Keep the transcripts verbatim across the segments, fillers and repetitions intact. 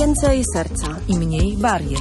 Więcej serca i mniej barier.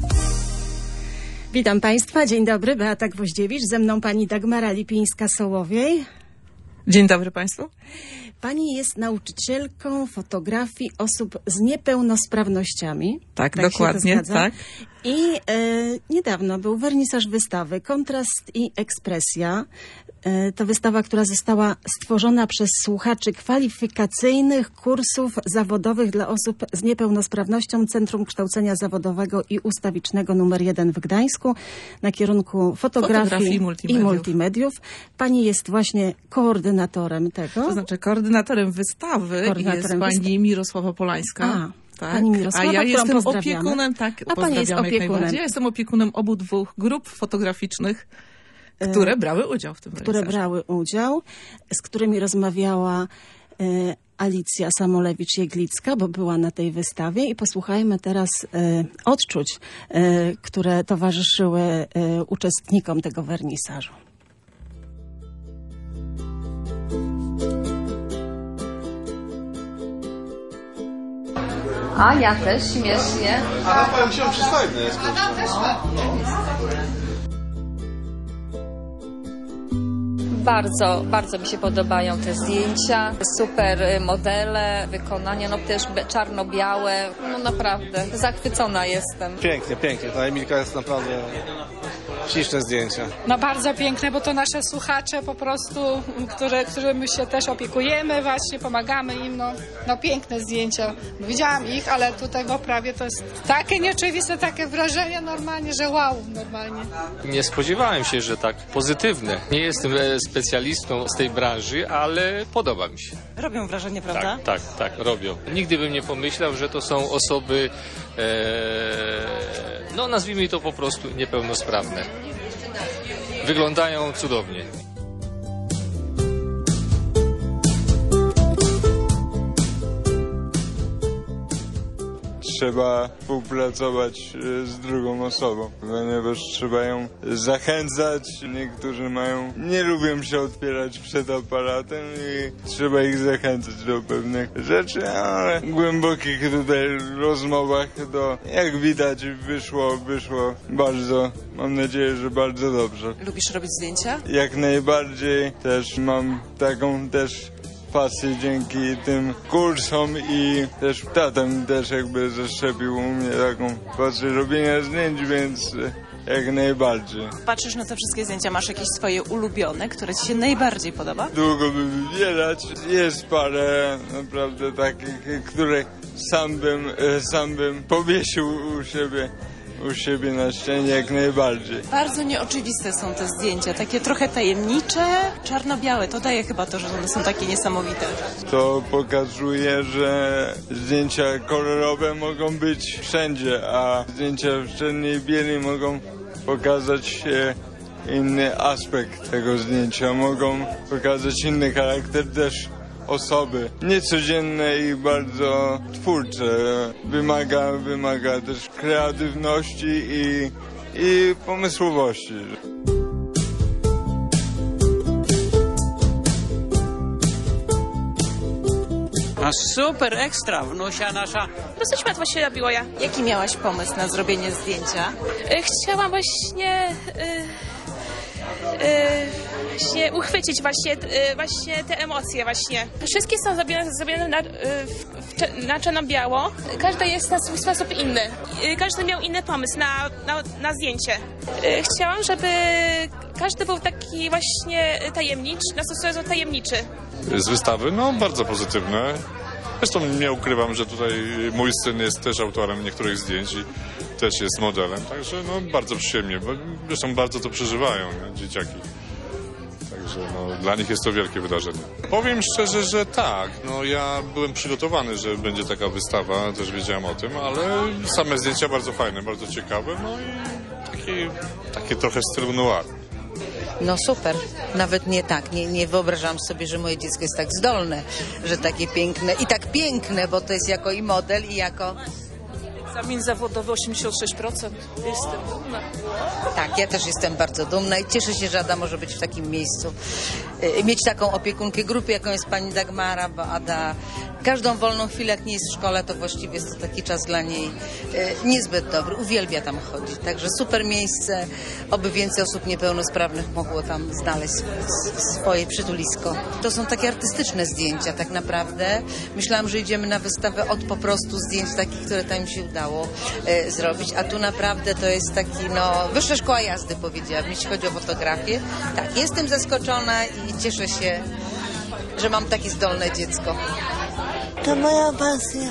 Witam Państwa, dzień dobry, Beata Gwoździewicz, ze mną pani Dagmara Lipińska-Sołowiej. Dzień dobry Państwu. Pani jest nauczycielką fotografii osób z niepełnosprawnościami. Tak, tak dokładnie, tak. I e, niedawno był wernisaż wystawy Kontrast i ekspresja. E, to wystawa, która została stworzona przez słuchaczy kwalifikacyjnych kursów zawodowych dla osób z niepełnosprawnością Centrum Kształcenia Zawodowego i Ustawicznego numer jeden w Gdańsku na kierunku fotografii, fotografii i, multimediów. i multimediów. Pani jest właśnie koordynatorem tego. To znaczy koordynatorem wystawy koordynatorem jest pani Mirosława Polańska. A. Tak. Pani Mirosława, A ja jestem pozdrawiamy. opiekunem, tak, A pani jest opiekunem. Ja jestem opiekunem obu dwóch grup fotograficznych, które brały udział w tym Które wernisażu. brały udział, z którymi rozmawiała e, Alicja Samolewicz-Jeglicka, bo była na tej wystawie, i posłuchajmy teraz e, odczuć, e, które towarzyszyły e, uczestnikom tego wernisażu. A ja też śmiesznie. A powiem się, przystojny jest. Bardzo, bardzo mi się podobają te zdjęcia. Super modele, wykonania, no też czarno-białe. No naprawdę, zachwycona jestem. Pięknie, pięknie. Ta Emilka jest naprawdę śliczne zdjęcia. No bardzo piękne, bo to nasze słuchacze po prostu, które, którymi się też opiekujemy, właśnie pomagamy im. No, no piękne zdjęcia. Widziałam ich, ale tutaj w oprawie to jest takie nieoczywiste, takie wrażenie normalnie, że wow, normalnie. Nie spodziewałem się, że tak pozytywne. Nie jestem specjalistą z tej branży, ale podoba mi się. Robią wrażenie, prawda? Tak, tak, tak, robią. Nigdy bym nie pomyślał, że to są osoby, e, no nazwijmy to po prostu niepełnosprawne. Wyglądają cudownie. Trzeba współpracować z drugą osobą, ponieważ trzeba ją zachęcać. Niektórzy mają, nie lubią się otwierać przed aparatem i trzeba ich zachęcać do pewnych rzeczy, ale w głębokich tutaj rozmowach to, jak widać, wyszło, wyszło bardzo, mam nadzieję, że bardzo dobrze. Lubisz robić zdjęcia? Jak najbardziej, też mam taką też pasję dzięki tym kursom i też tatem też jakby zaszczepił u mnie taką pasję robienia zdjęć, więc jak najbardziej. Patrzysz na te wszystkie zdjęcia, masz jakieś swoje ulubione, które ci się najbardziej podoba? Długo by wybierać. Jest parę naprawdę takich, które sam bym, sam bym powiesił u siebie. u siebie na ścianie jak najbardziej. Bardzo nieoczywiste są te zdjęcia, takie trochę tajemnicze, czarno-białe. To daje chyba to, że one są takie niesamowite. To pokazuje, że zdjęcia kolorowe mogą być wszędzie, a zdjęcia w czarnej i bieli mogą pokazać inny aspekt tego zdjęcia. Mogą pokazać inny charakter też osoby. Niecodzienne i bardzo twórcze. Wymaga, wymaga też kreatywności i, i pomysłowości. No super, ekstra, wnusia nasza. Dosyć łatwo się robiło ja. Jaki miałaś pomysł na zrobienie zdjęcia? Chciałam właśnie... Yy, yy, właśnie uchwycić właśnie, yy, właśnie te emocje właśnie. Wszystkie są zrobione, zrobione na, yy, w, na czarno-biało. Każdy jest na swój sposób inny. Yy, każdy miał inny pomysł na, na, na zdjęcie. Yy, chciałam, żeby każdy był taki właśnie tajemniczy, na stosunku tajemniczy. Z wystawy? No bardzo pozytywne. Zresztą nie ukrywam, że tutaj mój syn jest też autorem niektórych zdjęć i też jest modelem, także no bardzo przyjemnie, bo zresztą bardzo to przeżywają, nie? Dzieciaki. Także no, dla nich jest to wielkie wydarzenie. Powiem szczerze, że tak. No, ja byłem przygotowany, że będzie taka wystawa, też wiedziałem o tym, ale same zdjęcia bardzo fajne, bardzo ciekawe, no i takie, takie trochę w stylu noir. No super, nawet nie tak, nie, nie wyobrażam sobie, że moje dziecko jest tak zdolne, że takie piękne i tak piękne, bo to jest jako i model i jako Egzamin zawodowy osiemdziesiąt sześć procent. Jestem dumna. Tak, ja też jestem bardzo dumna i cieszę się, że Ada może być w takim miejscu. Yy, mieć taką opiekunkę grupy, jaką jest pani Dagmara, bo Ada każdą wolną chwilę, jak nie jest w szkole, to właściwie jest to taki czas dla niej yy, niezbyt dobry. Uwielbia tam chodzić. Także super miejsce, oby więcej osób niepełnosprawnych mogło tam znaleźć swoje przytulisko. To są takie artystyczne zdjęcia tak naprawdę. Myślałam, że idziemy na wystawę od po prostu zdjęć takich, które tam się udało e, zrobić, a tu naprawdę to jest taki, no, wyższa szkoła jazdy, powiedziałabym, jeśli chodzi o fotografię. Tak, jestem zaskoczona i cieszę się, że mam takie zdolne dziecko. To moja pasja.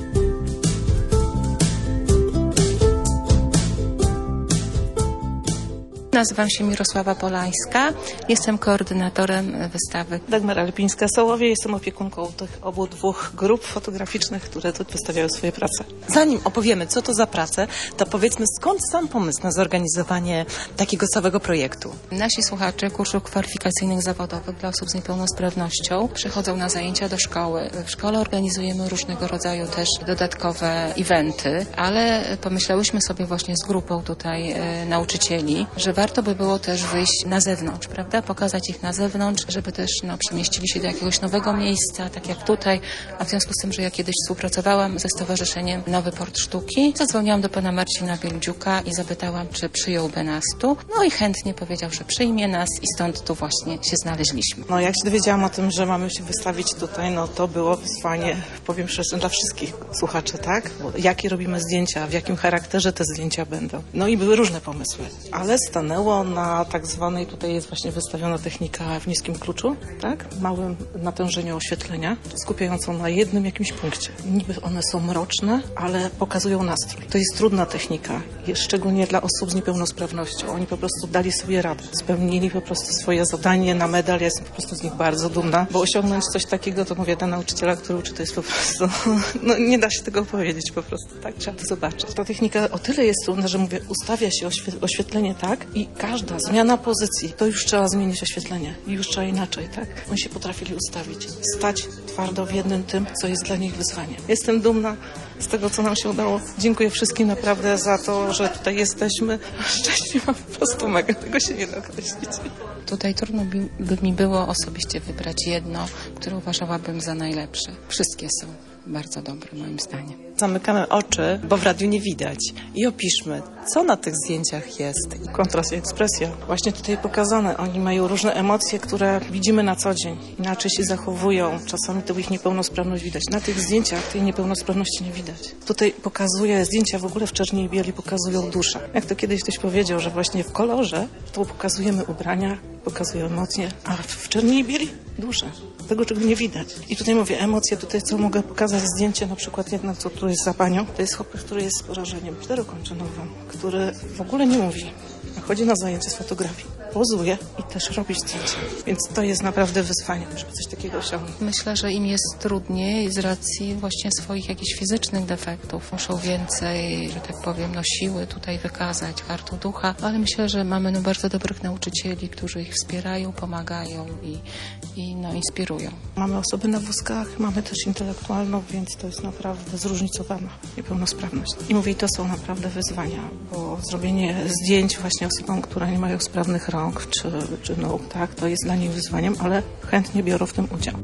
Nazywam się Mirosława Polańska, jestem koordynatorem wystawy. Dagmara Lipińska-Sołowie, jestem opiekunką tych obu dwóch grup fotograficznych, które tu wystawiają swoje prace. Zanim opowiemy, co to za prace, to powiedzmy, skąd sam pomysł na zorganizowanie takiego całego projektu? Nasi słuchacze kursów kwalifikacyjnych zawodowych dla osób z niepełnosprawnością przychodzą na zajęcia do szkoły. W szkole organizujemy różnego rodzaju też dodatkowe eventy, ale pomyślałyśmy sobie właśnie z grupą tutaj e, nauczycieli, że warto by było też wyjść na zewnątrz, prawda? Pokazać ich na zewnątrz, żeby też no, przemieścili się do jakiegoś nowego miejsca, tak jak tutaj. A w związku z tym, że ja kiedyś współpracowałam ze Stowarzyszeniem Nowy Port Sztuki, zadzwoniłam do pana Marcina Bieldziuka i zapytałam, czy przyjąłby nas tu. No i chętnie powiedział, że przyjmie nas i stąd tu właśnie się znaleźliśmy. No jak się dowiedziałam o tym, że mamy się wystawić tutaj, no to było wyzwanie, powiem szczerze, dla wszystkich słuchaczy, tak? Bo jakie robimy zdjęcia, w jakim charakterze te zdjęcia będą. No i były różne pomysły, ale stanęło na tak zwanej, tutaj jest właśnie wystawiona technika w niskim kluczu, tak? Małym natężeniu oświetlenia, skupiającą na jednym jakimś punkcie. Niby one są mroczne, ale pokazują nastrój. To jest trudna technika, szczególnie dla osób z niepełnosprawnością. Oni po prostu dali sobie radę, spełnili po prostu swoje zadanie na medal. Ja jestem po prostu z nich bardzo dumna, bo osiągnąć coś takiego, to mówię, dla nauczyciela, który uczy, to jest po prostu, no nie da się tego opowiedzieć po prostu, tak? Trzeba to zobaczyć. Ta technika o tyle jest trudna, że mówię, ustawia się oświetlenie tak i każda zmiana pozycji, to już trzeba zmienić oświetlenie i już trzeba inaczej, tak? Oni się potrafili ustawić, stać twardo w jednym tym, co jest dla nich wyzwaniem. Jestem dumna z tego, co nam się udało. Dziękuję wszystkim naprawdę za to, że tutaj jesteśmy. Szczęście mam po prostu mega, tego się nie da określić. Tutaj trudno by, by mi było osobiście wybrać jedno, które uważałabym za najlepsze. Wszystkie są bardzo dobre moim zdaniem. Zamykamy oczy, bo w radiu nie widać i opiszmy, co na tych zdjęciach jest. Kontrast i ekspresja. Właśnie tutaj pokazane. Oni mają różne emocje, które widzimy na co dzień. Inaczej się zachowują. Czasami to ich niepełnosprawność widać. Na tych zdjęciach tej niepełnosprawności nie widać. Tutaj pokazuje, zdjęcia w ogóle w czerni i bieli pokazują duszę. Jak to kiedyś ktoś powiedział, że właśnie w kolorze to pokazujemy ubrania, pokazują emocje, a w czerni i bieli duszę. Tego, czego nie widać. I tutaj mówię, emocje, tutaj co mogę pokazać zdjęcie, na przykład jedno, co tu jest za panią, to jest chłopak, który jest z porażeniem czterokończynowym, który w ogóle nie mówi, a chodzi na zajęcie z fotografii, pozuje i też robi zdjęcia. Więc to jest naprawdę wyzwanie, żeby coś takiego osiągnąć. Myślę, że im jest trudniej z racji właśnie swoich jakichś fizycznych defektów. Muszą więcej, że tak powiem, no siły tutaj wykazać, warto ducha, ale myślę, że mamy no bardzo dobrych nauczycieli, którzy ich wspierają, pomagają i, i no inspirują. Mamy osoby na wózkach, mamy też intelektualną, więc to jest naprawdę zróżnicowana niepełnosprawność. I mówię, to są naprawdę wyzwania, bo zrobienie zdjęć właśnie osobom, które nie mają sprawnych rąk czy, czy nóg, tak, to jest dla nich wyzwaniem, ale chętnie biorą w tym udział.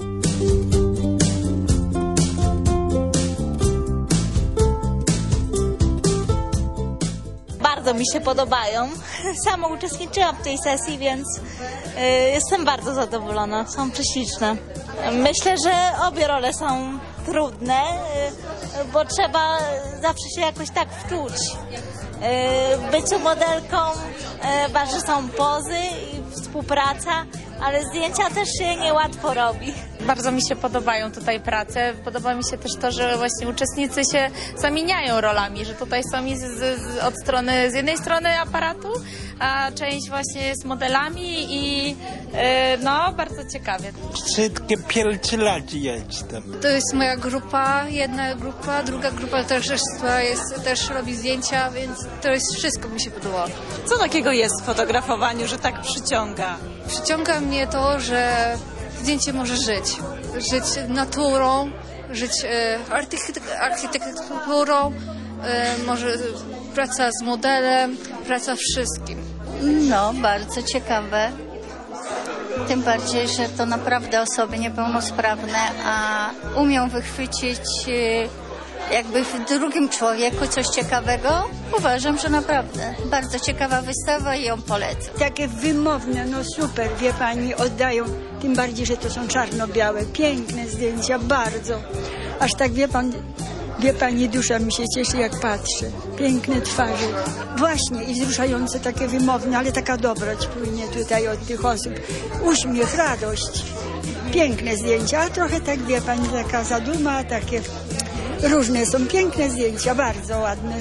Bardzo mi się podobają. Sama uczestniczyłam w tej sesji, więc y, jestem bardzo zadowolona. Są prześliczne. Myślę, że obie role są trudne, y, bo trzeba zawsze się jakoś tak wczuć. Y, byciu modelką, y, ważne są pozy i współpraca, ale zdjęcia też się niełatwo robi. Bardzo mi się podobają tutaj prace. Podoba mi się też to, że właśnie uczestnicy się zamieniają rolami, że tutaj są z, z, od strony, z jednej strony aparatu, a część właśnie jest modelami i yy, no, bardzo ciekawie. Wszystkie pierdzielaki jestem. To jest moja grupa, jedna grupa, druga grupa też, jest, też robi zdjęcia, więc to jest wszystko mi się podobało. Co takiego jest w fotografowaniu, że tak przyciąga? Przyciąga mnie to, że zdjęcie może żyć. Żyć naturą, żyć e, architekturą, y, może praca z modelem, praca wszystkim. No, bardzo ciekawe. Tym bardziej, że to naprawdę osoby niepełnosprawne, a umią wychwycić y, jakby w drugim człowieku coś ciekawego. Uważam, że naprawdę bardzo ciekawa wystawa i ją polecam. Takie wymowne, no super, wie pani, oddają. Tym bardziej, że to są czarno-białe, piękne zdjęcia, bardzo. Aż tak wie pan, wie pani, dusza mi się cieszy, jak patrzę. Piękne twarze. Właśnie i wzruszające, takie wymowne, ale taka dobroć płynie tutaj od tych osób. Uśmiech, radość. Piękne zdjęcia, a trochę tak, wie pani, taka zaduma, takie różne są. Piękne zdjęcia, bardzo ładne.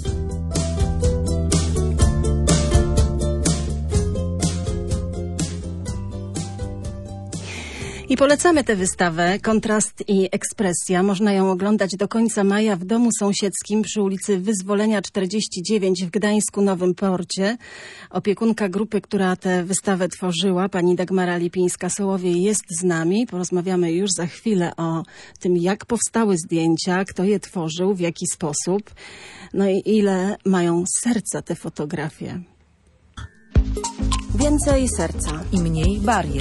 I polecamy tę wystawę Kontrast i ekspresja. Można ją oglądać do końca maja w Domu Sąsiedzkim przy ulicy Wyzwolenia czterdzieści dziewięć w Gdańsku Nowym Porcie. Opiekunka grupy, która tę wystawę tworzyła, pani Dagmara Lipińska-Sołowiej, jest z nami. Porozmawiamy już za chwilę o tym, jak powstały zdjęcia, kto je tworzył, w jaki sposób, no i ile mają serca te fotografie. Więcej serca i mniej barier.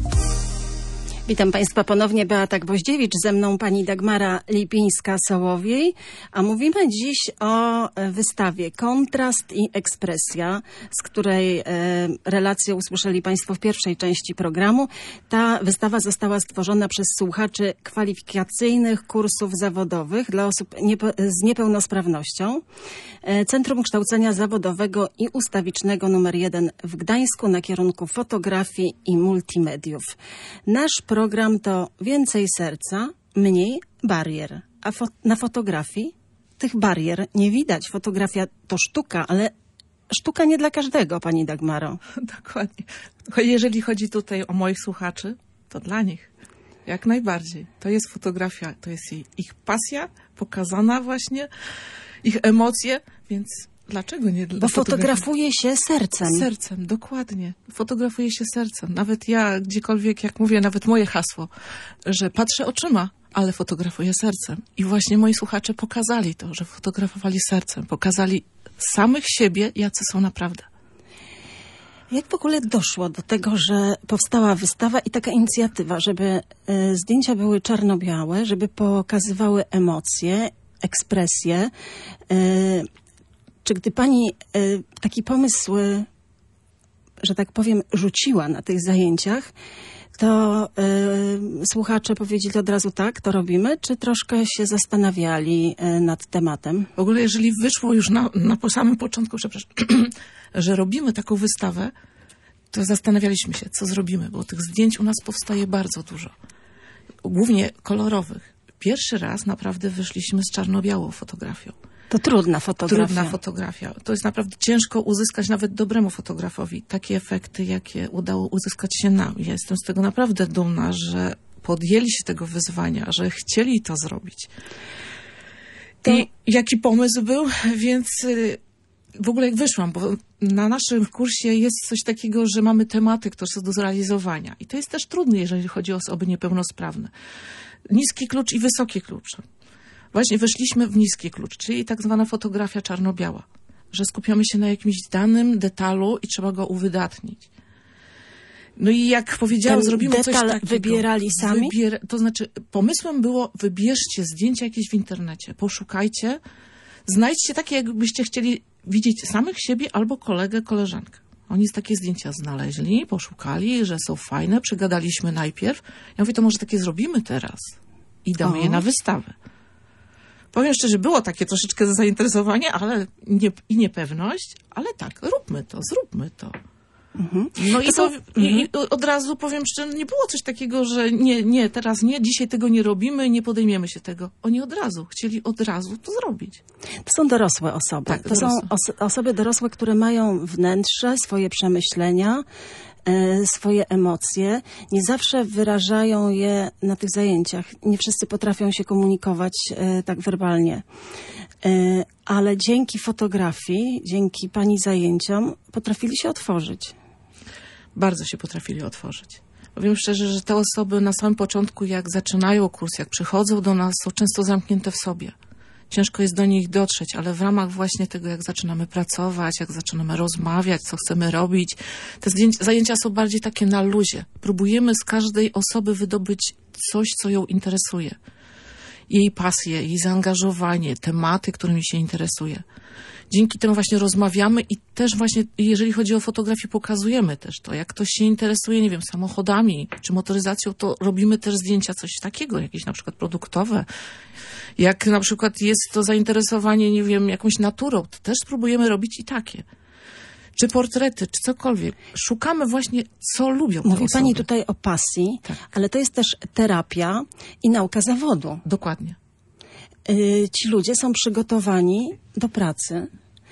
Witam Państwa ponownie, Beata Gwoździewicz, ze mną pani Dagmara Lipińska-Sołowiej, a mówimy dziś o wystawie Kontrast i ekspresja, z której e, relację usłyszeli Państwo w pierwszej części programu. Ta wystawa została stworzona przez słuchaczy kwalifikacyjnych kursów zawodowych dla osób niepo, z niepełnosprawnością. E, Centrum Kształcenia Zawodowego i Ustawicznego numer jeden w Gdańsku na kierunku fotografii i multimediów. Nasz program to więcej serca, mniej barier. A fo na fotografii tych barier nie widać. Fotografia to sztuka, ale sztuka nie dla każdego, pani Dagmaro. Dokładnie. Jeżeli chodzi tutaj o moich słuchaczy, to dla nich jak najbardziej. To jest fotografia, to jest ich pasja pokazana właśnie, ich emocje, więc dlaczego nie dla Bo fotografuje się sercem. Sercem, dokładnie. Fotografuje się sercem. Nawet ja, gdziekolwiek, jak mówię, nawet moje hasło, że patrzę oczyma, ale fotografuję sercem. I właśnie moi słuchacze pokazali to, że fotografowali sercem. Pokazali samych siebie, jacy są naprawdę. Jak w ogóle doszło do tego, że powstała wystawa i taka inicjatywa, żeby y, zdjęcia były czarno-białe, żeby pokazywały emocje, ekspresje, y, Czy gdy pani y, taki pomysł, y, że tak powiem, rzuciła na tych zajęciach, to y, słuchacze powiedzieli od razu tak, to robimy, czy troszkę się zastanawiali y, nad tematem? W ogóle jeżeli wyszło już na, na po samym początku, przepraszam, że robimy taką wystawę, to zastanawialiśmy się, co zrobimy, bo tych zdjęć u nas powstaje bardzo dużo. Głównie kolorowych. Pierwszy raz naprawdę wyszliśmy z czarno-białą fotografią. To trudna fotografia. Trudna fotografia. To jest naprawdę ciężko uzyskać nawet dobremu fotografowi takie efekty, jakie udało uzyskać się nam. Ja jestem z tego naprawdę dumna, że podjęli się tego wyzwania, że chcieli to zrobić. To... I jaki pomysł był? Więc w ogóle jak wyszłam, bo na naszym kursie jest coś takiego, że mamy tematy, które są do zrealizowania. I to jest też trudne, jeżeli chodzi o osoby niepełnosprawne. Niski klucz i wysoki klucz. Właśnie weszliśmy w niski klucz, czyli tak zwana fotografia czarno-biała, że skupiamy się na jakimś danym detalu i trzeba go uwydatnić. No i jak powiedziałam, Ten zrobimy coś takiego. wybierali sami? Wybier to znaczy, pomysłem było, wybierzcie zdjęcia jakieś w internecie, poszukajcie, znajdźcie takie, jakbyście chcieli widzieć samych siebie albo kolegę, koleżankę. Oni takie zdjęcia znaleźli, poszukali, że są fajne, przegadaliśmy najpierw. Ja mówię, to może takie zrobimy teraz i damy o. je na wystawę. Powiem szczerze, było takie troszeczkę zainteresowanie, ale nie, i niepewność, ale tak, róbmy to, zróbmy to. Mhm. No to i, są... to, i, i od razu powiem szczerze, nie było coś takiego, że nie, nie, teraz nie, dzisiaj tego nie robimy, nie podejmiemy się tego. Oni od razu, chcieli od razu to zrobić. To są dorosłe osoby. Tak, to dorosłe. są os osoby dorosłe, które mają wnętrze, swoje przemyślenia, swoje emocje, nie zawsze wyrażają je na tych zajęciach. Nie wszyscy potrafią się komunikować e, tak werbalnie. E, ale dzięki fotografii, dzięki pani zajęciom potrafili się otworzyć. Bardzo się potrafili otworzyć. Powiem szczerze, że te osoby na samym początku, jak zaczynają kurs, jak przychodzą do nas, są często zamknięte w sobie. ciężko jest do nich dotrzeć, ale w ramach właśnie tego, jak zaczynamy pracować, jak zaczynamy rozmawiać, co chcemy robić, te zdjęcia, zajęcia są bardziej takie na luzie. Próbujemy z każdej osoby wydobyć coś, co ją interesuje. Jej pasję, jej zaangażowanie, tematy, którymi się interesuje. Dzięki temu właśnie rozmawiamy i też właśnie, jeżeli chodzi o fotografię, pokazujemy też to. Jak ktoś się interesuje, nie wiem, samochodami czy motoryzacją, to robimy też zdjęcia coś takiego, jakieś na przykład produktowe. Jak na przykład jest to zainteresowanie, nie wiem, jakąś naturą, to też spróbujemy robić i takie. Czy portrety, czy cokolwiek. Szukamy właśnie, co lubią te Mówi osoby. pani tutaj o pasji, tak. Ale to jest też terapia i nauka zawodu. Dokładnie. Y, ci ludzie są przygotowani do pracy.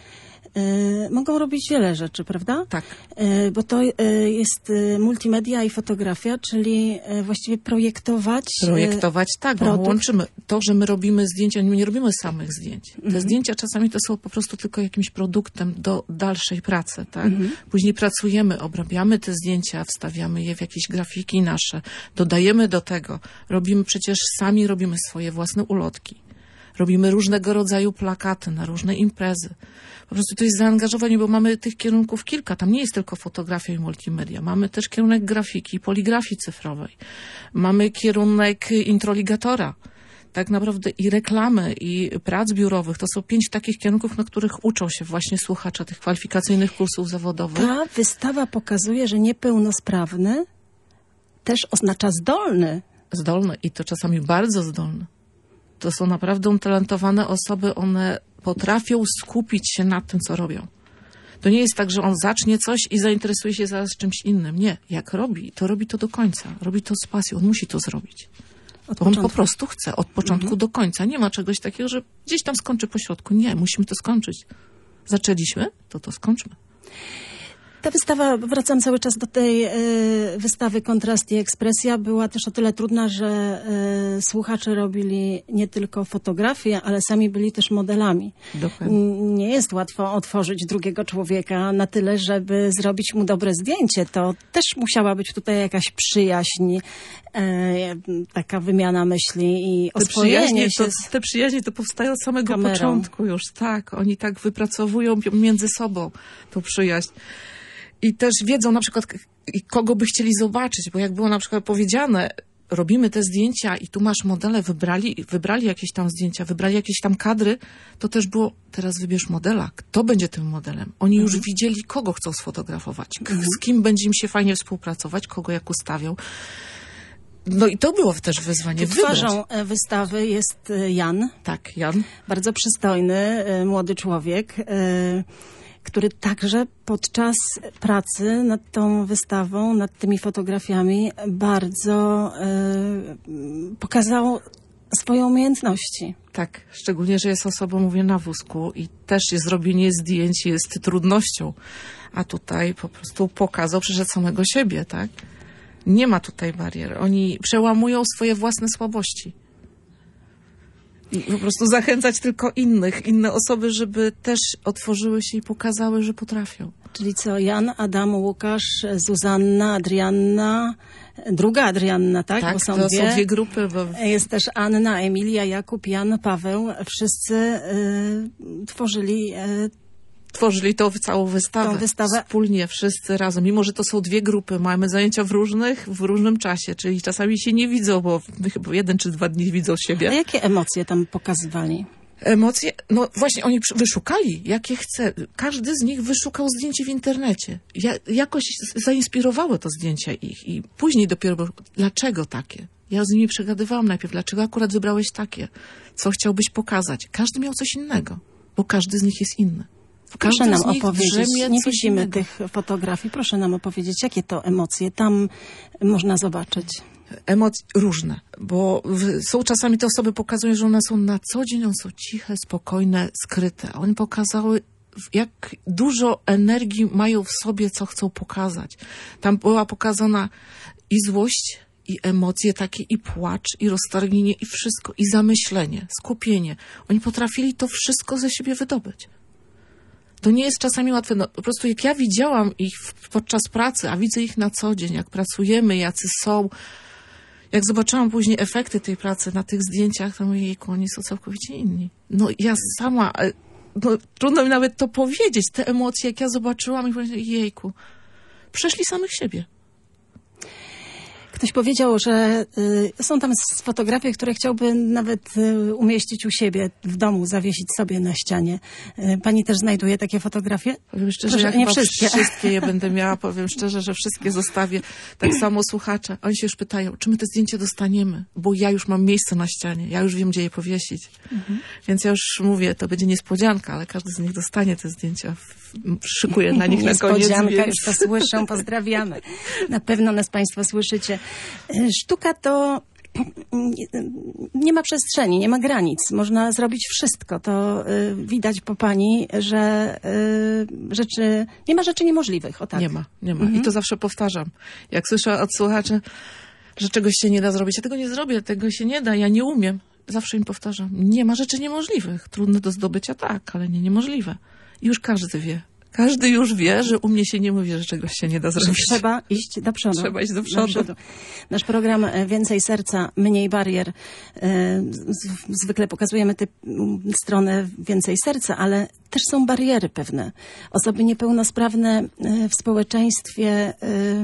Y, mogą robić wiele rzeczy, prawda? Tak. Y, bo to y, jest y, multimedia i fotografia, czyli y, właściwie projektować... Projektować, y, tak, produkt. bo łączymy to, że my robimy zdjęcia, my nie robimy samych zdjęć. Te Mhm. zdjęcia czasami to są po prostu tylko jakimś produktem do dalszej pracy, tak? Mhm. Później pracujemy, obrabiamy te zdjęcia, wstawiamy je w jakieś grafiki nasze, dodajemy do tego. Robimy przecież sami, robimy swoje własne ulotki. Robimy różnego rodzaju plakaty na różne imprezy. Po prostu to jest zaangażowanie, bo mamy tych kierunków kilka. Tam nie jest tylko fotografia i multimedia. Mamy też kierunek grafiki, poligrafii cyfrowej. Mamy kierunek introligatora. Tak naprawdę i reklamy, i prac biurowych. To są pięć takich kierunków, na których uczą się właśnie słuchacze tych kwalifikacyjnych kursów zawodowych. Ta wystawa pokazuje, że niepełnosprawny też oznacza zdolny. Zdolny i to czasami bardzo zdolny. To są naprawdę utalentowane osoby, one potrafią skupić się na tym, co robią. To nie jest tak, że on zacznie coś i zainteresuje się zaraz czymś innym. Nie. Jak robi, to robi to do końca. Robi to z pasją. On musi to zrobić. Od on początku. po prostu chce. Od początku Mhm. do końca. Nie ma czegoś takiego, że gdzieś tam skończy po środku. Nie. Musimy to skończyć. Zaczęliśmy, to to skończmy. Ta wystawa, wracam cały czas do tej y, wystawy Kontrast i Ekspresja, była też o tyle trudna, że y, słuchacze robili nie tylko fotografię, ale sami byli też modelami. Dokładnie. N- Nie jest łatwo otworzyć drugiego człowieka na tyle, żeby zrobić mu dobre zdjęcie. To też musiała być tutaj jakaś przyjaźń, y, taka wymiana myśli i Te oswojenie przyjaźnie, się to, z... te przyjaźnie to powstają od samego kamerą. początku już, tak. Oni tak wypracowują między sobą tą przyjaźń. I też wiedzą na przykład, k- kogo by chcieli zobaczyć, bo jak było na przykład powiedziane, robimy te zdjęcia i tu masz modele, wybrali, wybrali jakieś tam zdjęcia, wybrali jakieś tam kadry, to też było, teraz wybierz modela, kto będzie tym modelem. Oni już Mhm. widzieli, kogo chcą sfotografować, k- Mhm. z kim będzie im się fajnie współpracować, kogo jak ustawią. No i to było też wyzwanie. Twarzą wybrać. e, wystawy jest e, Jan. Tak, Jan. Bardzo przystojny, e, młody człowiek, e, który także podczas pracy nad tą wystawą, nad tymi fotografiami bardzo e, pokazał swoje umiejętności. Tak, szczególnie, że jest osobą, mówię, na wózku i też jest zrobienie zdjęć jest trudnością, a tutaj po prostu pokazał, przyszedł samego siebie, tak? Nie ma tutaj barier. Oni przełamują swoje własne słabości. I po prostu zachęcać tylko innych, inne osoby, żeby też otworzyły się i pokazały, że potrafią. Czyli co, Jan, Adam, Łukasz, Zuzanna, Adrianna, druga Adrianna, tak? Tak, Bo są to dwie. są dwie grupy. Bo... Jest też Anna, Emilia, Jakub, Jan, Paweł. Wszyscy y, tworzyli y, Tworzyli tą całą wystawę. Tą wystawę. Wspólnie, wszyscy razem. Mimo, że to są dwie grupy, mamy zajęcia w różnych, w różnym czasie, czyli czasami się nie widzą, bo chyba jeden czy dwa dni widzą siebie. A jakie emocje tam pokazywali? Emocje? No właśnie oni przy- wyszukali, jakie chce. Każdy z nich wyszukał zdjęcie w internecie. Ja, jakoś z- zainspirowało to zdjęcia ich i później dopiero, było, dlaczego takie? Ja z nimi przegadywałam najpierw, dlaczego akurat wybrałeś takie? Co chciałbyś pokazać? Każdy miał coś innego, bo każdy z nich jest inny. Proszę Każdy nam z nich opowiedzieć, drzemie nie coś widzimy innego. tych fotografii, proszę nam opowiedzieć, jakie to emocje tam można zobaczyć. Emocje różne, bo w, są czasami te osoby pokazują, że one są na co dzień, one są ciche, spokojne, skryte. A one pokazały, w- jak dużo energii mają w sobie, co chcą pokazać. Tam była pokazana i złość, i emocje takie, i płacz, i roztargnienie, i wszystko, i zamyślenie, skupienie. Oni potrafili to wszystko ze siebie wydobyć. To nie jest czasami łatwe. No, po prostu jak ja widziałam ich w- podczas pracy, a widzę ich na co dzień, jak pracujemy, jacy są, Jak zobaczyłam później efekty tej pracy na tych zdjęciach, to mówię, jejku, oni są całkowicie inni. No ja sama, no, trudno mi nawet to powiedzieć, te emocje, jak ja zobaczyłam i powiedziałam, jejku, przeszli samych siebie. Ktoś powiedział, że y, są tam fotografie, które chciałby nawet y, umieścić u siebie w domu, zawiesić sobie na ścianie. Y, pani też znajduje takie fotografie? Powiem szczerze, Proszę, jak nie wszystkie. wszystkie je będę miała, powiem szczerze, że wszystkie zostawię. Tak samo słuchacze. Oni się już pytają, czy my te zdjęcie dostaniemy? Bo ja już mam miejsce na ścianie. Ja już wiem, gdzie je powiesić. Mhm. Więc ja już mówię, to będzie niespodzianka, ale każdy z nich dostanie te zdjęcia. Szykuję na nich na koniec. Niespodzianka, już to słyszą, pozdrawiamy. Na pewno nas państwo słyszycie. Sztuka to nie ma przestrzeni, nie ma granic. Można zrobić wszystko. To y, widać po pani, że y, rzeczy, nie ma rzeczy niemożliwych. O tak. Nie ma, nie ma. Mhm. I to zawsze powtarzam. Jak słyszę od słuchaczy, że czegoś się nie da zrobić, ja tego nie zrobię, tego się nie da, ja nie umiem. Zawsze im powtarzam. Nie ma rzeczy niemożliwych. Trudne do zdobycia, tak, ale nie niemożliwe. I już każdy wie. Każdy już wie, że u mnie się nie mówi, że czegoś się nie da zrobić. Trzeba iść do przodu. Trzeba iść do przodu. Do przodu. Nasz program Więcej Serca, Mniej Barier. Zwykle pokazujemy tę stronę Więcej Serca, ale też są bariery pewne. Osoby niepełnosprawne w społeczeństwie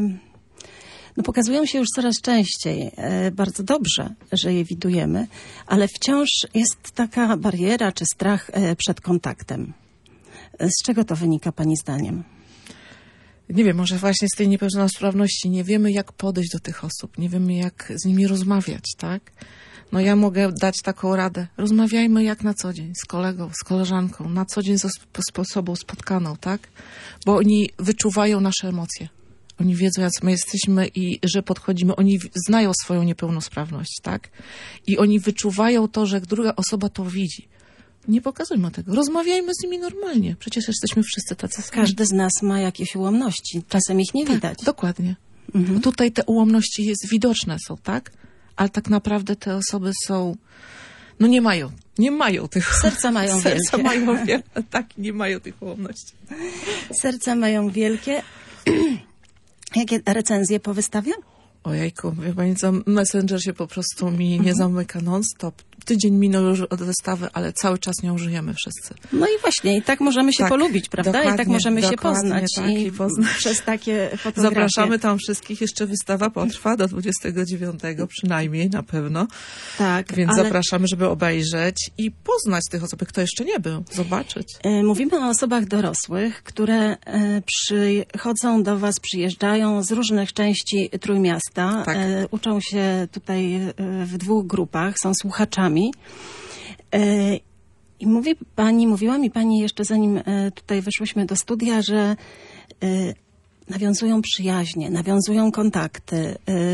no, pokazują się już coraz częściej. Bardzo dobrze, że je widujemy, ale wciąż jest taka bariera czy strach przed kontaktem. Z czego to wynika pani zdaniem? Nie wiem, może właśnie z tej niepełnosprawności. Nie wiemy, jak podejść do tych osób. Nie wiemy, jak z nimi rozmawiać, tak? No ja mogę dać taką radę. Rozmawiajmy jak na co dzień, z kolegą, z koleżanką, na co dzień z osobą spotkaną, tak? Bo oni wyczuwają nasze emocje. Oni wiedzą, jak my jesteśmy i że podchodzimy. Oni znają swoją niepełnosprawność, tak? I oni wyczuwają to, że druga osoba to widzi. Nie pokazujmy tego. Rozmawiajmy z nimi normalnie. Przecież jesteśmy wszyscy tacy sami. Każdy z nas ma jakieś ułomności. Czasem ich nie tak, widać. Dokładnie. Mhm. Tutaj te ułomności jest widoczne są, tak? Ale tak naprawdę te osoby są... No nie mają. Nie mają tych... Serca mają Serca wielkie. mają wielkie. Tak, nie mają tych ułomności. Serca mają wielkie. Jakie recenzje po wystawie? Ojejku, wie pani co, Messenger się po prostu mi mhm. nie zamyka non-stop. Tydzień minął już od wystawy, ale cały czas nią żyjemy wszyscy. No i właśnie, i tak możemy się tak, polubić, prawda? I tak możemy się poznać. Tak, i, i poznać. Przez takie fotografie. Zapraszamy tam wszystkich. Jeszcze wystawa potrwa do dwudziestego dziewiątego przynajmniej, na pewno. Tak. Więc ale... zapraszamy, żeby obejrzeć i poznać tych osób, kto jeszcze nie był, zobaczyć. Mówimy o osobach dorosłych, które przychodzą do was, przyjeżdżają z różnych części Trójmiasta. Tak. Uczą się tutaj w dwóch grupach, są słuchaczami. I mówi pani, mówiła mi pani jeszcze zanim tutaj weszłyśmy do studia, że nawiązują przyjaźnie, nawiązują kontakty,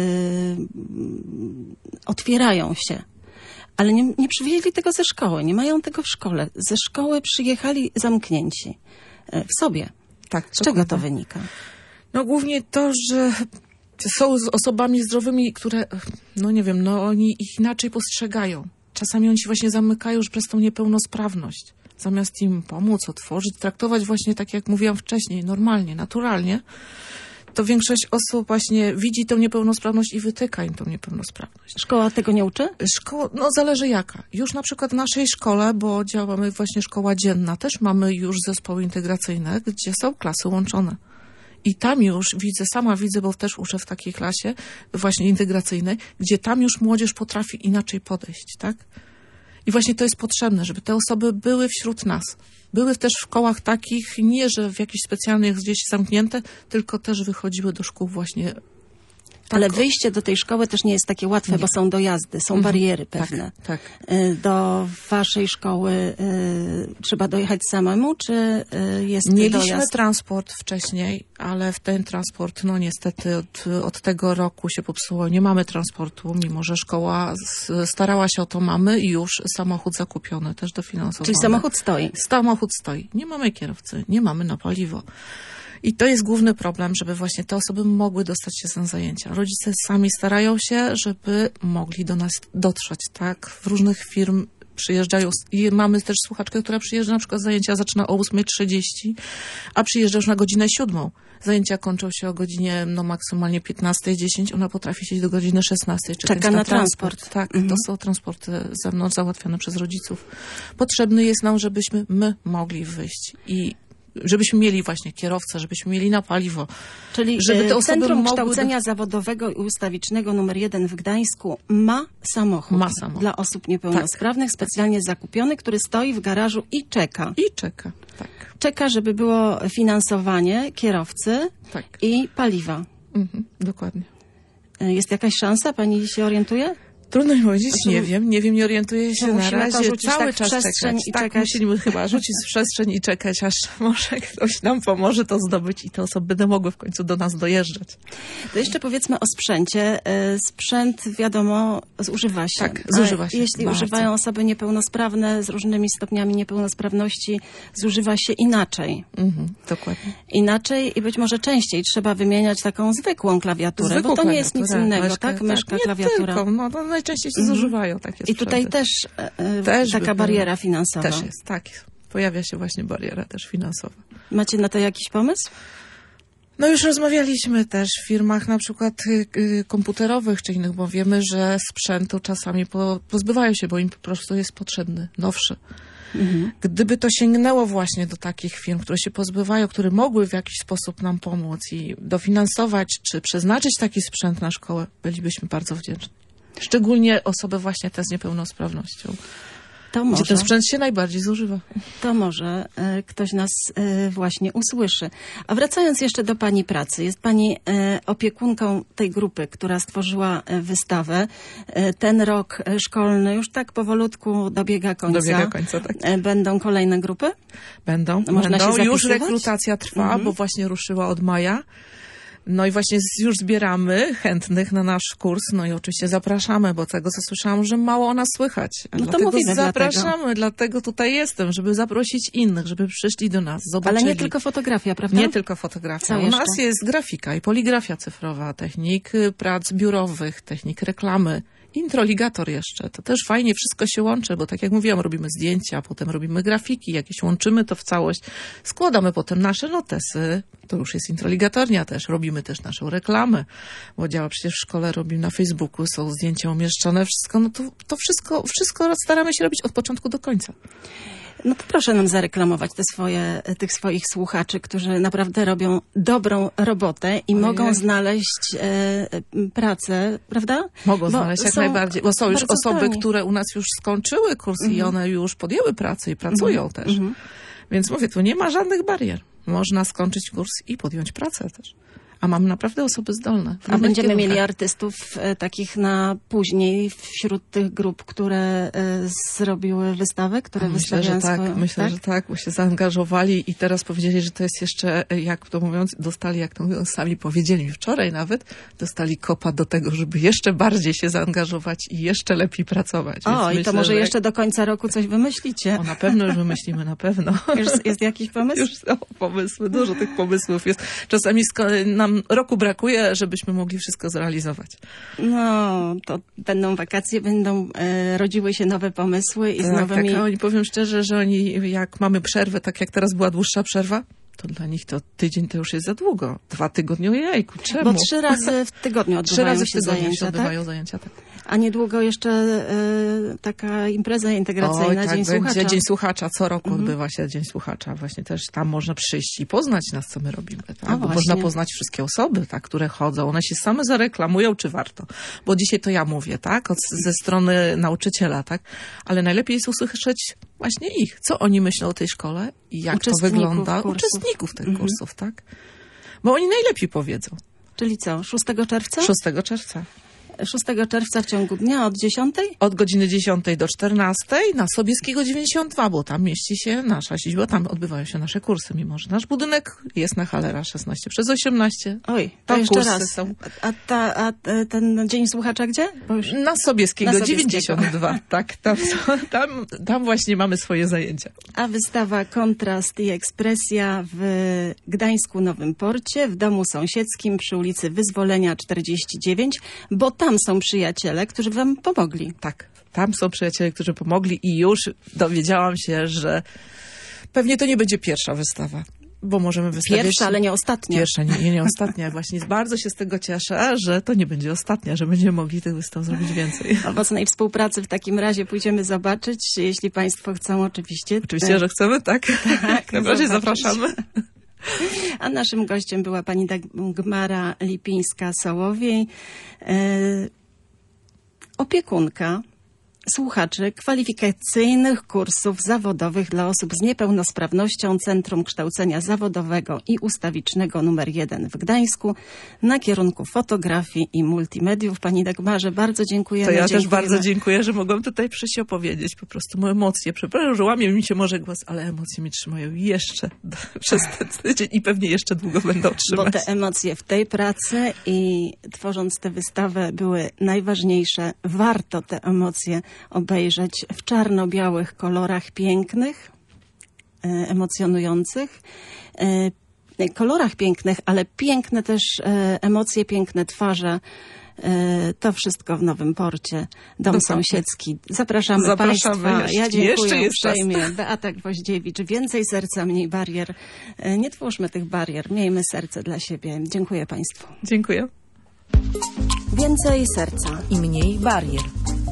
otwierają się. Ale nie, nie przywieźli tego ze szkoły, nie mają tego w szkole. Ze szkoły przyjechali zamknięci w sobie. Tak. Z czego to wynika? No głównie to, że są z osobami zdrowymi, które, no nie wiem, no oni ich inaczej postrzegają. Czasami oni się właśnie zamykają już przez tą niepełnosprawność. Zamiast im pomóc, otworzyć, traktować właśnie tak, jak mówiłam wcześniej, normalnie, naturalnie, to większość osób właśnie widzi tę niepełnosprawność i wytyka im tą niepełnosprawność. Szkoła tego nie uczy? Szkoła, no zależy jaka. Już na przykład w naszej szkole, bo działamy właśnie szkoła dzienna, też mamy już zespoły integracyjne, gdzie są klasy łączone. I tam już widzę, sama widzę, bo też uczę w takiej klasie właśnie integracyjnej, gdzie tam już młodzież potrafi inaczej podejść, tak? I właśnie to jest potrzebne, żeby te osoby były wśród nas. Były też w szkołach takich, nie że w jakichś specjalnych gdzieś zamknięte, tylko też wychodziły do szkół właśnie. Tak. Ale wyjście do tej szkoły też nie jest takie łatwe, nie. Bo są dojazdy, są mhm. bariery pewne. Tak, tak. Do waszej szkoły y, trzeba dojechać samemu, czy y, jest Mieliśmy dojazd? transport wcześniej, ale w ten transport, no niestety od, od tego roku się popsuło. Nie mamy transportu, mimo że szkoła starała się o to, mamy i już samochód zakupiony, też dofinansowany. Czyli samochód stoi? Samochód stoi. Nie mamy kierowcy, nie mamy na paliwo. I to jest główny problem, żeby właśnie te osoby mogły dostać się na zajęcia. Rodzice sami starają się, żeby mogli do nas dotrzeć, tak? W różnych firm Przyjeżdżają i mamy też słuchaczkę, która przyjeżdża, na przykład zajęcia zaczyna o ósma trzydzieści, a przyjeżdża już na godzinę siódmą. Zajęcia kończą się o godzinie no maksymalnie piętnasta dziesięć, ona potrafi siedzieć do godziny szesnastej. Czeka na, na transport. transport. Tak, mhm. To są transporty z zewnątrz załatwione przez rodziców. Potrzebny jest nam, żebyśmy my mogli wyjść i żebyśmy mieli właśnie kierowcę, żebyśmy mieli na paliwo. Czyli żeby te osoby Centrum mogły... Kształcenia Zawodowego i Ustawicznego numer jeden w Gdańsku ma samochód, ma samochód. Dla osób niepełnosprawnych, tak. Specjalnie zakupiony, który stoi w garażu i czeka. I czeka, tak. Czeka, żeby było finansowanie kierowcy tak. i paliwa. Mhm, dokładnie. Jest jakaś szansa? Pani się orientuje? Trudno mi powiedzieć, nie wiem, nie wiem, nie orientuję się na razie. Cały tak czas czekać. I tak, czekać. Musimy chyba rzucić w przestrzeń i czekać, aż może ktoś nam pomoże to zdobyć i te osoby będą mogły w końcu do nas dojeżdżać. To jeszcze powiedzmy o sprzęcie. Sprzęt, wiadomo, zużywa się. Tak, zużywa się. A jeśli bardzo. używają osoby niepełnosprawne z różnymi stopniami niepełnosprawności, zużywa się inaczej. Mhm, dokładnie. Inaczej i być może częściej trzeba wymieniać taką zwykłą klawiaturę, zwykłą bo to nie klawiaturę, jest nic innego, myszkę, tak? Myszka, tak, klawiatura. Tylko, no, to najczęściej się Mhm. zużywają takie I tutaj sprzęty. też, e, też taka by, bariera finansowa. Też jest, tak. Pojawia się właśnie bariera też finansowa. Macie na to jakiś pomysł? No już rozmawialiśmy też w firmach na przykład y, y, komputerowych czy innych, bo wiemy, że sprzętu czasami po, pozbywają się, bo im po prostu jest potrzebny, nowszy. Mhm. Gdyby to sięgnęło właśnie do takich firm, które się pozbywają, które mogły w jakiś sposób nam pomóc i dofinansować czy przeznaczyć taki sprzęt na szkołę, bylibyśmy bardzo wdzięczni. Szczególnie osoby właśnie te z niepełnosprawnością. To może, gdzie ten sprzęt się najbardziej zużywa. To może e, ktoś nas e, właśnie usłyszy. A wracając jeszcze do pani pracy. Jest pani e, opiekunką tej grupy, która stworzyła e, wystawę. E, ten rok e, szkolny już tak powolutku dobiega końca. Dobiega końca, tak. E, będą kolejne grupy? Będą. Można będą. się Już zapisywać? rekrutacja trwa, Mhm. bo właśnie ruszyła od maja. No i właśnie z- już zbieramy chętnych na nasz kurs, no i oczywiście zapraszamy, bo tego co słyszałam, że mało o nas słychać. A No to dlatego mówimy zapraszamy, dlatego. dlatego tutaj jestem, żeby zaprosić innych, żeby przyszli do nas, zobaczyli. Ale nie tylko fotografia, prawda? Nie tylko fotografia. Co U jeszcze? nas jest grafika i poligrafia cyfrowa, technik y, prac biurowych, technik reklamy, introligator jeszcze. To też fajnie wszystko się łączy, bo tak jak mówiłam, robimy zdjęcia, potem robimy grafiki, jakieś łączymy to w całość, składamy potem nasze notesy, to już jest introligatornia też, robimy też naszą reklamę, bo działa przecież w szkole, robimy na Facebooku, są zdjęcia umieszczone, wszystko, no to, to wszystko, wszystko staramy się robić od początku do końca. No to proszę nam zareklamować te swoje, tych swoich słuchaczy, którzy naprawdę robią dobrą robotę i Ojej. mogą znaleźć e, pracę, prawda? Mogą Bo znaleźć jak są najbardziej, bo są już bardzo osoby, zdolni. które u nas już skończyły kurs i Mhm. one już podjęły pracę i pracują Mhm. też. Mhm. Więc mówię, tu nie ma żadnych barier. Można skończyć kurs i podjąć pracę też. A mamy naprawdę osoby zdolne. w A różnych będziemy kierunkach. mieli artystów e, takich na później wśród tych grup, które e, zrobiły wystawę, które Myślę, wystawiają że tak, swoją... myślę, że tak, bo się zaangażowali i teraz powiedzieli, że to jest jeszcze, jak to mówiąc, dostali, jak to mówią, sami powiedzieli mi wczoraj nawet, dostali kopa do tego, żeby jeszcze bardziej się zaangażować i jeszcze lepiej pracować. O, Więc i myślę, to może że jeszcze do końca roku coś wymyślicie. O, na pewno już wymyślimy, na pewno. Już jest jakiś pomysł? Już są pomysły, dużo tych pomysłów jest. Czasami sko- nam roku brakuje, żebyśmy mogli wszystko zrealizować. No, to będą wakacje, będą e, rodziły się nowe pomysły i z Tak, nowymi... tak, a oni powiem szczerze, że oni jak mamy przerwę, tak jak teraz była dłuższa przerwa, to dla nich to tydzień to już jest za długo. Dwa tygodnie, ojejku, czemu? Bo trzy razy w tygodniu Trzy odbywają razy w się tygodniu zajęcia, się odbywają tak? zajęcia, tak. A niedługo jeszcze e, taka impreza integracyjna, Oj, tak, Dzień będzie Słuchacza. Dzień Słuchacza. Co roku Mhm. odbywa się Dzień Słuchacza. Właśnie też tam można przyjść i poznać nas, co my robimy. Tak? A Bo właśnie. można poznać wszystkie osoby, tak, które chodzą. One się same zareklamują, czy warto. Bo dzisiaj to ja mówię, tak, Od, ze strony nauczyciela, tak. Ale najlepiej jest usłyszeć właśnie ich. Co oni myślą o tej szkole i jak to Uczestników wygląda. kursów. Uczestników tych Mhm. kursów, tak. Bo oni najlepiej powiedzą. Czyli co, szóstego czerwca? szóstego czerwca. szóstego czerwca w ciągu dnia od dziesiątej? Od godziny dziesiątej do czternastej na Sobieskiego dziewięćdziesiąt dwa, bo tam mieści się nasza siedziba, tam odbywają się nasze kursy, mimo że nasz budynek jest na Halera szesnaście przez osiemnaście. Oj, to Tam jeszcze kursy raz. są. A, ta, a e, ten Dzień Słuchacza gdzie? Bo już... Na Sobieskiego, Na Sobieskiego. dziewięćdziesiąt dwa, tak, tam, są- tam, tam właśnie mamy swoje zajęcia. A wystawa Kontrast i Ekspresja w Gdańsku Nowym Porcie, w domu sąsiedzkim przy ulicy Wyzwolenia czterdzieści dziewięć, bo tam są przyjaciele, którzy wam pomogli. Tak. tam są przyjaciele, którzy pomogli i już dowiedziałam się, że pewnie to nie będzie pierwsza wystawa. Bo możemy wystawiać... Pierwsza, ale nie ostatnia. Pierwsza, nie, nie, nie ostatnia. Właśnie bardzo się z tego cieszę, że to nie będzie ostatnia, że będziemy mogli tych wystaw zrobić więcej. Owocnej współpracy w takim razie pójdziemy zobaczyć, jeśli państwo chcą oczywiście. Oczywiście, że chcemy, tak. Tak, najbardziej zapraszamy. A naszym gościem była pani Dagmara Lipińska-Sołowiej, e, opiekunka słuchaczy kwalifikacyjnych kursów zawodowych dla osób z niepełnosprawnością Centrum Kształcenia Zawodowego i Ustawicznego numer jeden w Gdańsku na kierunku fotografii i multimediów. Pani Dagmarze, bardzo dziękujemy. To ja dziękujemy. też bardzo dziękuję, że mogłam tutaj przyjść i opowiedzieć po prostu moje emocje. Przepraszam, że łamie mi się może głos, ale emocje mi trzymają jeszcze przez ten tydzień i pewnie jeszcze długo będą trzymać. Bo te emocje w tej pracy i tworząc tę wystawę były najważniejsze. Warto te emocje obejrzeć w czarno-białych kolorach pięknych, e, emocjonujących, e, kolorach pięknych, ale piękne też e, emocje, piękne twarze. E, to wszystko w Nowym Porcie. Dom Dokładnie. Sąsiedzki. Zapraszamy, Zapraszamy państwa. jeszcze. Ja dziękuję Jeszcze jest uprzejmie. czas. Beata Gwoździewicz. Więcej serca, mniej barier. E, nie twórzmy tych barier. Miejmy serce dla siebie. Dziękuję państwu. Dziękuję. Więcej serca i mniej barier.